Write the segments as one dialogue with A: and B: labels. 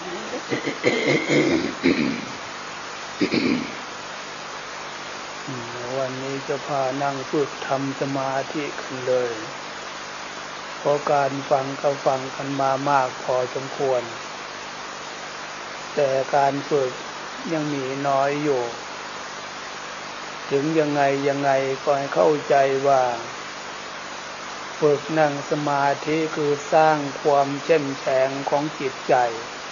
A: วันนี้จะพานั่งฝึกทำสมาธิกันเลยเพราะการฟังก็ฟังกันมามากพอสมควรแต่การฝึกยังมีน้อยอยู่ถึงยังไงก็ให้เข้าใจว่าฝึกนั่งสมาธิคือสร้างความเข้มแข็งของจิตใจ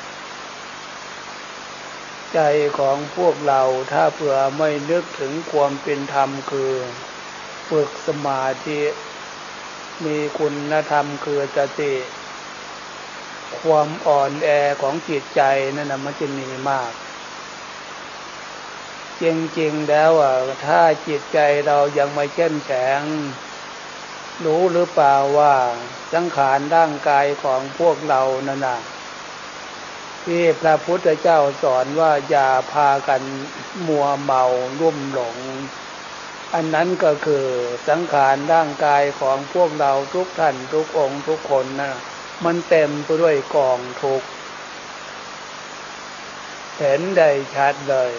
A: ของพวกเราถ้าเผื่อไม่นึกถึงความเป็นธรรมคือฝึกสมาธิมีคุณธรรมคือสติความอ่อนแอของจิตใจนั่นนะมันจะมีมากจริงๆแล้วถ้าจิตใจเรายังไม่เข้มแข็งรู้หรือเปล่าว่าสังขารร่างกายของพวกเรานั่นน่ะที่พระพุทธเจ้าสอนว่าอย่าพากันมัวเมาลุ่มหลงอันนั้นก็คือสังขารร่างกายของพวกเราทุกท่านทุกองค์ทุกคนนะมันเต็มไปด้วยกองทุกข์เห็นได้ชัดเลย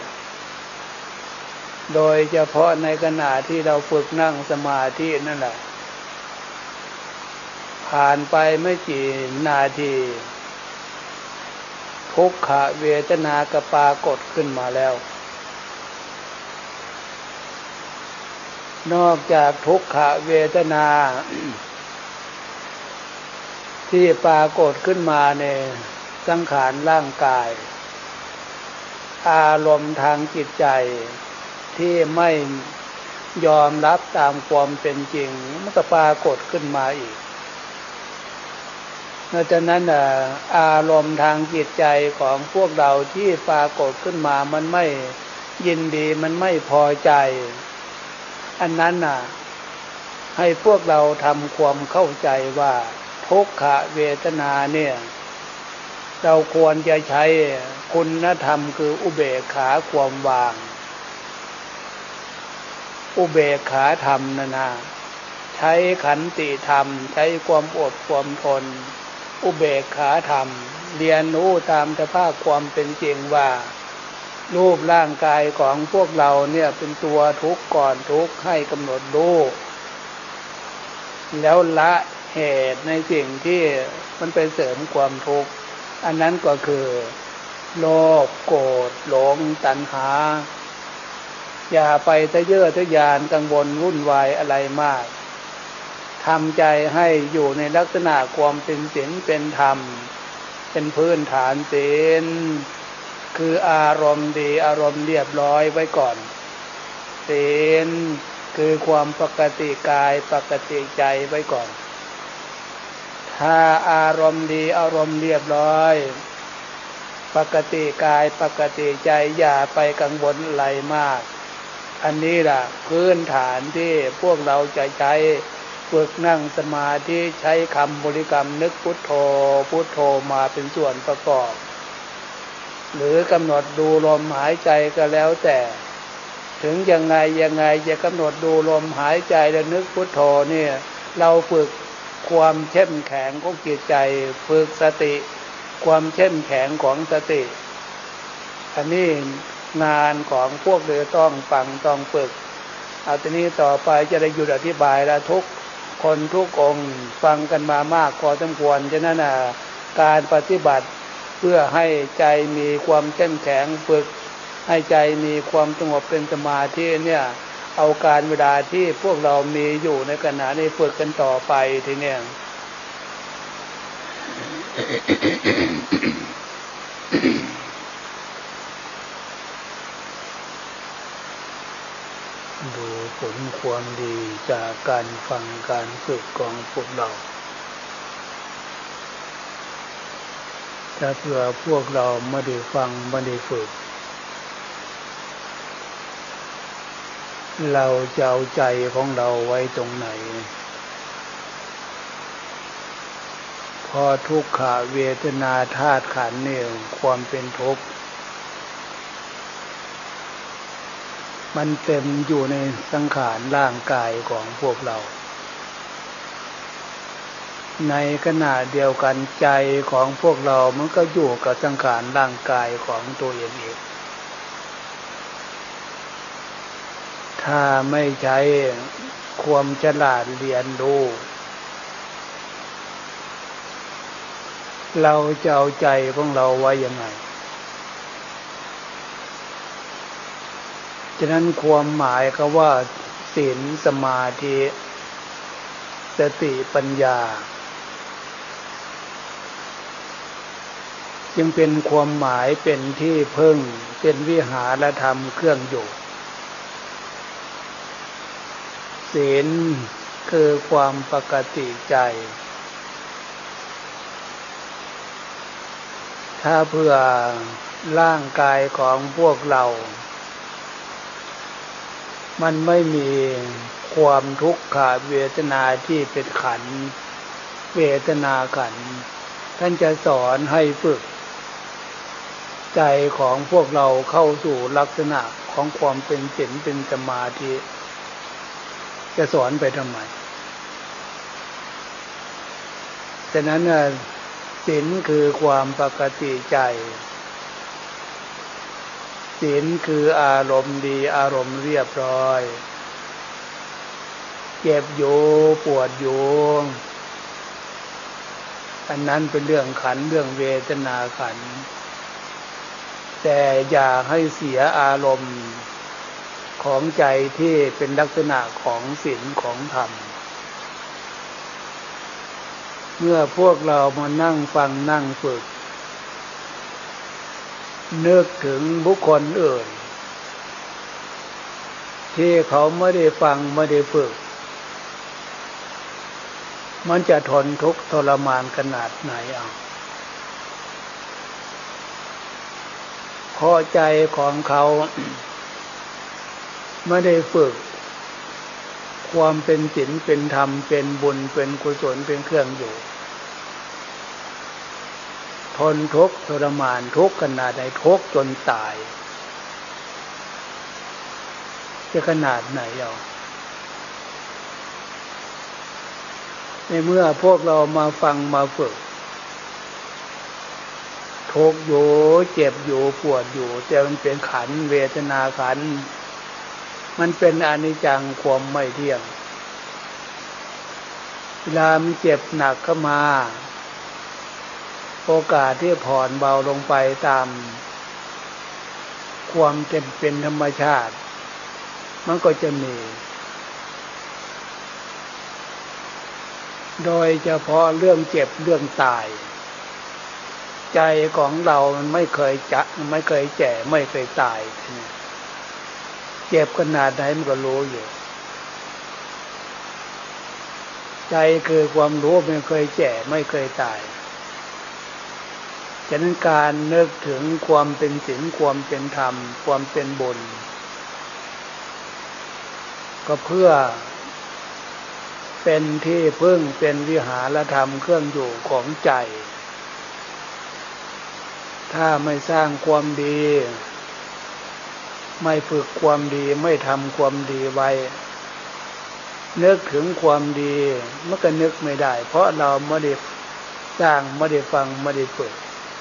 A: โดยเฉพาะในขณะที่เราฝึกนั่งสมาธินั่นแหละผ่านไปไม่กี่นาทีทุกขเวทนาก็ปรากฏขึ้นมาแล้วนอกจากทุกขเวทนา ที่ปรากฏขึ้นมาในสังขารร่างกายอารมณ์ทางจิตใจที่ไม่ยอมรับตามความเป็นจริงมันก็ปรากฏขึ้นมาอีกนอกจากนั้นอารมณ์ทางจิตใจของพวกเราที่ปรากฏขึ้นมามันไม่ยินดีมันไม่พอใจอันนั้นให้พวกเราทำความเข้าใจว่าทุกขเวทนาเนี่ยเราควรจะใช้คุณธรรมคืออุเบกขาความวางอุเบกขาธรรมนะใช้ขันติธรรมใช้ความอดความทนอุเบกขาธรรมเรียนรู้ตามสภาพความเป็นจริงว่ารูปร่างกายของพวกเราเนี่ยเป็นตัวทุกข์ก่อนทุกข์ให้กำหนดรู้แล้วละเหตุในสิ่งที่มันไปเสริมความทุกข์อันนั้นก็คือโลภโกรธหลงตัณหาอย่าไปทะเยอทะยานกังวลวุ่นวายอะไรมากทำใจให้อยู่ในลักษณะความเป็นศีลเป็นธรรมเป็นพื้นฐานศีลคืออารมณ์ดีอารมณ์เรียบร้อยไว้ก่อนศีลคือความปกติกายปกติใจไว้ก่อนถ้าอารมณ์ดีอารมณ์เรียบร้อยปกติกายปกติใจอย่าไปกังวลอะไรมากอันนี้ล่ะพื้นฐานที่พวกเราจะใช้ฝึกนั่งสมาธิใช้คำบริกรรมนึกพุทโธพุทโธมาเป็นส่วนประกอบหรือกำหนดดูลมหายใจก็แล้วแต่ถึงยังไงจะกำหนดดูลมหายใจและนึกพุทโธเนี่ยเราฝึกความเข้มแข็งของจิตใจฝึกสติความเข้มแข็งของสติอันนี้งานของพวกเราต้องฟังต้องฝึกเอาทีนี้ต่อไปจะได้หยุดอธิบายแล้วทุกคนทุกองค์ฟังกันมามากพอสมควรฉะนั้นการปฏิบัติเพื่อให้ใจมีความเข้มแข็งฝึกให้ใจมีความสงบเป็นสมาธิเนี่ยเอาการเวลาที่พวกเรามีอยู่ในขณะนี้ฝึกกันต่อไปทีเนี้ย ดูผลความดีจากการฟังการฝึกของพวกเราถ้าเผื่อพวกเราไม่ได้ฟังไม่ได้ฝึกเราจะเอาใจของเราไว้ตรงไหนพอทุกขเวทนาธาตุขันธ์เนี่ยความเป็นทุกข์มันเต็มอยู่ในสังขารร่างกายของพวกเราในขณะเดียวกันใจของพวกเรามันก็อยู่กับสังขารร่างกายของตัวเองถ้าไม่ใช้ความฉลาดเรียนรู้เราจะเอาใจของเราไว้ยังไงฉะนั้นความหมายก็ว่าศีลสมาธิสติปัญญาจึงเป็นความหมายเป็นที่พึ่งเป็นวิหารธรรมเครื่องอยู่ศีลคือความปกติใจถ้าเพื่อร่างกายของพวกเรามันไม่มีความทุกขเวทนาที่เป็นขันธ์เวทนาขันธ์ท่านจะสอนให้ฝึกใจของพวกเราเข้าสู่ลักษณะของความเป็นศีลเป็นสมาธิจะสอนไปทำไมฉะนั้นศีลคือความปกติใจศีลคืออารมณ์ดีอารมณ์เรียบร้อยเจ็บอยู่ปวดอยู่อันนั้นเป็นเรื่องขันธ์เรื่องเวทนาขันธ์แต่อย่าให้เสียอารมณ์ของใจที่เป็นลักษณะของศีลของธรรมเมื่อพวกเรามานั่งฟังนั่งฝึกนึกถึงบุคคลอื่นที่เขาไม่ได้ฟังไม่ได้ฝึกมันจะทนทุกข์ทรมานขนาดไหนเพราะใจของเขาไม่ได้ฝึกความเป็นศีลเป็นธรรมเป็นบุญเป็นกุศลเป็นเครื่องอยู่ทนทุกข์ทรมานทุกข์ขนาดใดทุกข์จนตายจะขนาดไหนในเมื่อพวกเรามาฟังมาฝึกทุกข์อยู่เจ็บอยู่ปวดอยู่แต่มันเป็นขันธ์เวทนาขันธ์มันเป็นอนิจจังความไม่เที่ยงเวลามันเจ็บหนักเข้ามาโอกาสที่ผ่อนเบาลงไปตามความเป็นธรรมชาติมันก็จะมีโดยเฉพาะเรื่องเจ็บเรื่องตายใจของเรามันไม่เคยไม่เคยแก่ไม่เคยตายเจ็บขนาดไหนมันก็รู้อยู่ใจคือความรู้ไม่เคยแก่ไม่เคยตายฉะนั้นการนึกถึงความเป็นศีลความเป็นธรรมความเป็นบุญก็เพื่อเป็นที่พึ่งเป็นวิหารธรรมเครื่องอยู่ของใจถ้าไม่สร้างความดีไม่ฝึกความดีไม่ทำความดีไว้นึกถึงความดีมันก็นึกไม่ได้เพราะเราไม่ได้สร้างไม่ได้ฟังไม่ได้ฝึก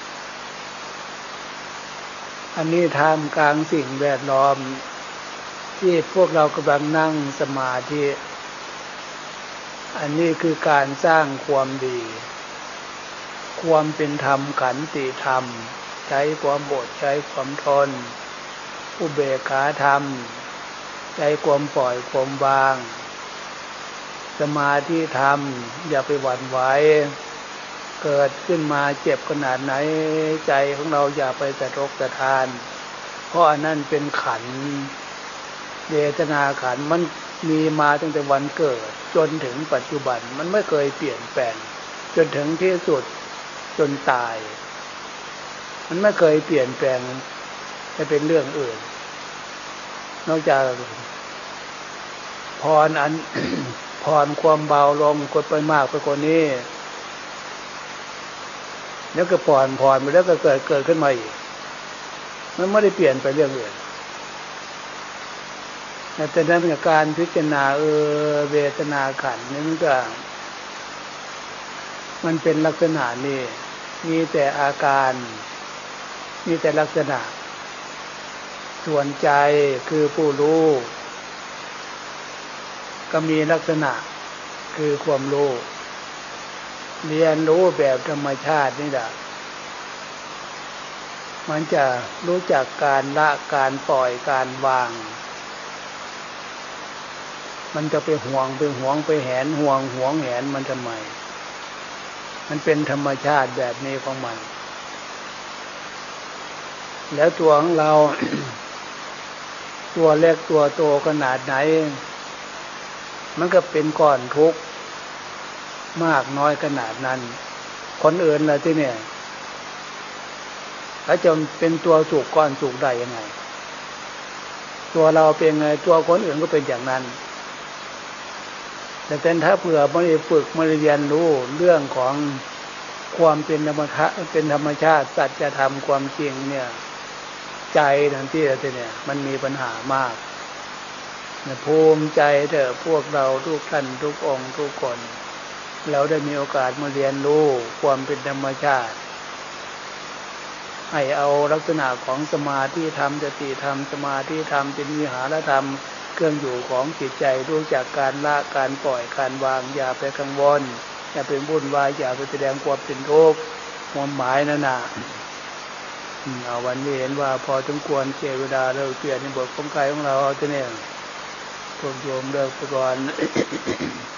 A: อันนี้ท่ามกลางสิ่งแวดล้อมที่พวกเรากำลังนั่งสมาธิอันนี้คือการสร้างความดีความเป็นธรรมขันติธรรมใช้ความอดใช้ความทนอุเบกขาธรรมใช้ความปล่อยความวางสมาธิธรรมอย่าไปหวั่นไหวเกิดขึ้นมาเจ็บขนาดไหนใจของเราอย่าไปสะทกสะท้านเพราะอันนั้นเป็นขันธ์เวทนาขันธ์มันมีมาตั้งแต่วันเกิดจนถึงปัจจุบันมันไม่เคยเปลี่ยนแปลงจนถึงที่สุดจนตายมันไม่เคยเปลี่ยนแปลงให้เป็นเรื่องอื่นนอกจากพรอัน พรความเบาลงกดไปมากไปกว่านี้แล้วก็ผ่อนไปแล้วก็เกิดขึ้นมาอีกมันไม่ได้เปลี่ยนไปเรื่องอื่นแต่นั้นการพิจารณาเวทนาขันธ์นี่มันก็มันเป็นลักษณะนี้มีแต่อาการมีแต่ลักษณะส่วนใจคือผู้รู้ก็มีลักษณะคือความรู้เรียนรู้แบบธรรมชาตินี่แหละมันจะรู้จักการละการปล่อยการวางมันจะไปห่วงไปแหนห่วงแหนมันทำไมมันเป็นธรรมชาติแบบนี้ของมันแล้วตัวของเรา ตัวเล็กตัวโตขนาดไหนมันก็เป็นก้อนทุกข์มากน้อยขนาดนั้นคนอื่นล่ะที่เนี่ยเขาจะเป็นตัวสุขก้อนสุขได้ยังไงตัวเราเป็นไงตัวคนอื่นก็เป็นอย่างนั้นแต่ถ้าเผื่อไม่ได้ฝึกไม่ได้เรียนรู้เรื่องของความเป็นธรรมชาติสัจธรรมความจริงเนี่ยใจทั้งที่เนี่ยมันมีปัญหามากภูมิใจเถอะพวกเราทุกท่านทุกองค์ทุกคนเราได้มีโอกาสมาเรียนรู้ความเป็นธรรมชาติให้เอาลักษณะของสมาธิธรรมสติธรรมสมาธิธรรมเป็นวิหารธรรมเครื่องอยู่ของจิตใจรู้จักการละการปล่อยการวางอย่าไปกังวลอย่าไปวุ่นวายอย่าไปแสดงความเป็นทุกข์ความหมายนั่นน่ะเอาวันนี้เห็นว่าพอสมควรเสียเวลาเลิกเปลี่ยนในบทของกายของเราเอาแต่เนี่ยพวกโยมเลิกไปก่อน